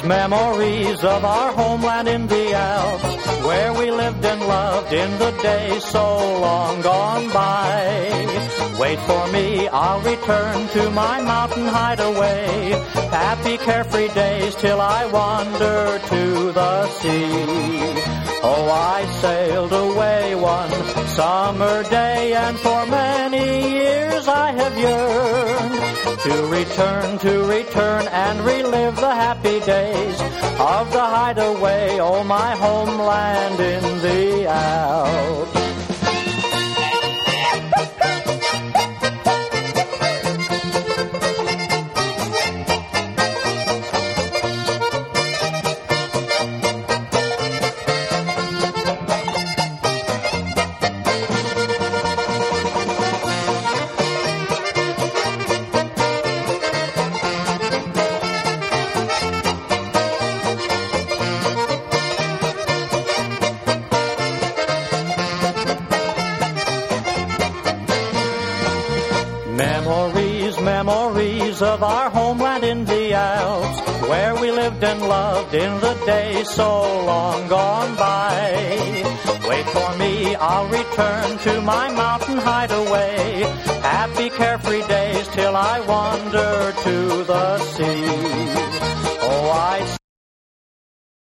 Memories of our homeland in the Alps, where we lived and loved in the days so long gone by. Wait for me, I'll return to my mountain hideaway. Happy carefree days till I wander to the sea. Oh, I sailed away one summer day, and for many years I have yearned to return and relive the happy days of the hideaway, oh, my homeland in the Alps. Memories of our homeland in the Alps, where we lived and loved in the days so long gone by. Wait for me, I'll return to my mountain hideaway. Happy carefree days till I wander to the sea. Oh, I